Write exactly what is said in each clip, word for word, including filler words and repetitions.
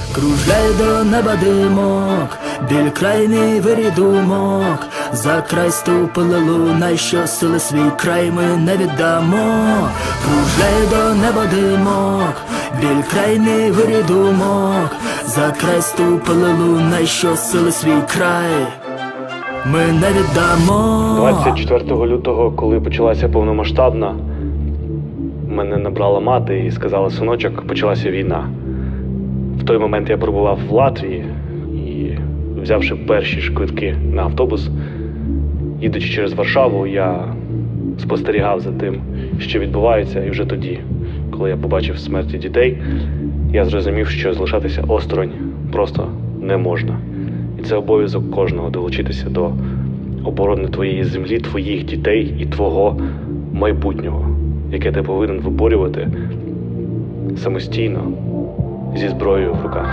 Кружляй до неба димок, біль крайний вирій думок. За край ступили лунай, що сили свій край ми не віддамо. Кружляй до неба димок, біль крайний вирій думок. За край ступили лунай, що сили свій край ми не віддамо. двадцять четвертого лютого, коли почалася повномасштабна, мене набрала мати і сказала: синочок, почалася війна. В той момент я перебував в Латвії і, взявши перші ж квитки на автобус, їдучи через Варшаву, я спостерігав за тим, що відбувається. І вже тоді, коли я побачив смерті дітей, я зрозумів, що залишатися осторонь просто не можна. І це обов'язок кожного — долучитися до оборони твоєї землі, твоїх дітей і твого майбутнього, яке ти повинен виборювати самостійно, зі зброєю в руках.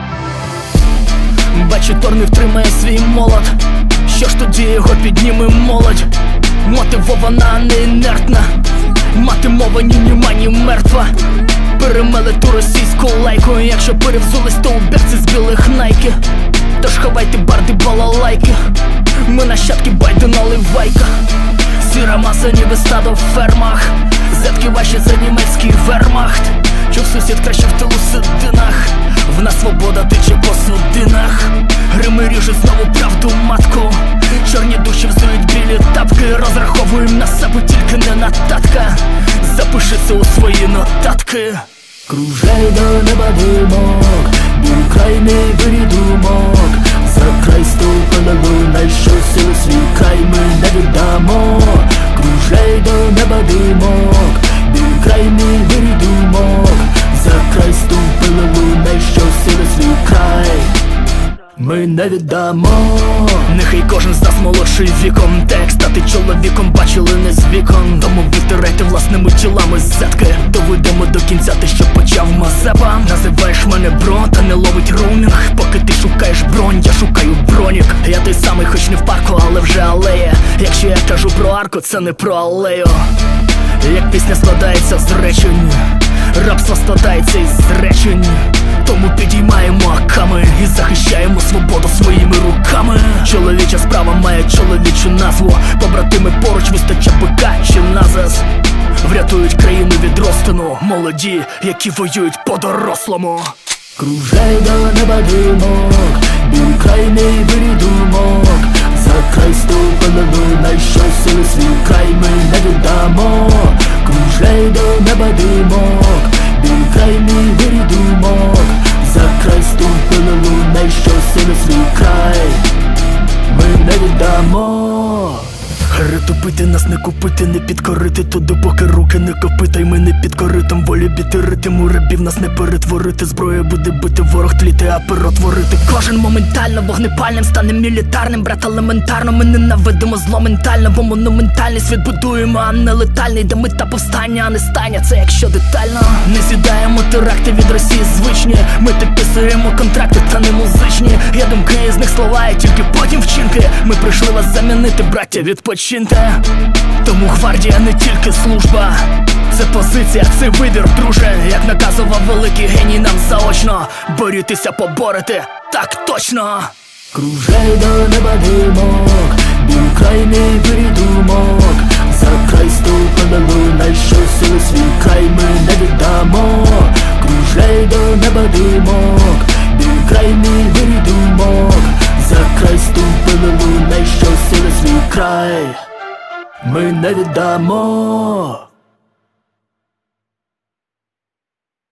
Бачу, Тор не втримає свій молот. Що ж тоді його підніме молодь? Мотивована, не інертна. Мати мова ні нема, ні мертва. Перемели ту російську лайку. Якщо перевзулись, то у берці з білих найки. Тож ховайте барди, балалайки. Ми нащадки Байдена, наливайка. Сіра маса, ніби стадо в фермах. Зетки ваші за німецький вермахт. Чув сусід краще в тилу сидинах. В нас свобода тече по судинах. Грими ріжуть знову правду матку. Чорні душі взують білі тапки. Розраховуємо на себе, тільки не на татка. Запиши це у свої нотатки. Кружляй до неба димок, біль крайний вирій думок. За край ступили лунай, що сили свій край ми не віддамо. Кружляй до неба димок, біль крайний вирій думок. За край ступили лунай, що сили свій край ми не віддамо. Нехай кожен з нас молодший віком, та як стати чоловіком бачили не з вікон. Тому витирайте власними тілами зетки. Доведемо до кінця те, що почав Мазепа. Називаєш мене бро, та не ловить роумінг. Поки ти шукаєш бронь, я шукаю бронік. Я той самий, хоч не в парку, але вже алея. Якщо я кажу про арку, це не про алею. Як пісня складається з речень, рабство складається із речень. Тому підіймаємо аками і захищаємо свободу своїми руками. Чоловіча справа має чоловічу назву. Побратими поруч, вистача бика чи назас. Врятують країну від розтину молоді, які воюють по-дорослому. Кружляй до неба димок, біль крайний вирій думок. За край ступили лунай, що сили свій край ми не віддамо. Кружляй до неба димок, біль крайний вирій думок. За край ступили лунай, що сили свій край ми не віддамо. Ритупити нас не купити, не підкорити туди, поки руки не копита. Й ми не під коритом, волі біти ритм. У рабів нас не перетворити. Зброя буде бити, ворог тліти, а перо творити. Кожен моментально вогнепальним стане мілітарним. Брат, елементарно ми ненавидимо зло ментально, бо монументальний світ будуємо, а не летальний. Де мета повстання, а не стання, це якщо детально. Не з'їдаємо теракти від Росії звичні. Ми підписуємо контракти, та не музичні. Є думки, з них слова, і тільки потім вчинки. Ми прийшли вас замінити, браття, відпочиньте. Тому гвардія не тільки служба, це позиція, це вибір, друже. Як наказував великий геній нам заочно: борітеся, поборете, так точно. Кружляй до неба димок, біль крайний вирій думок. За край ступили лунай, що сили свій край ми не віддамо. Кружляй до неба димок, біль крайний вирій думок. За край ступили лунай, що сили свій край ми не віддамо.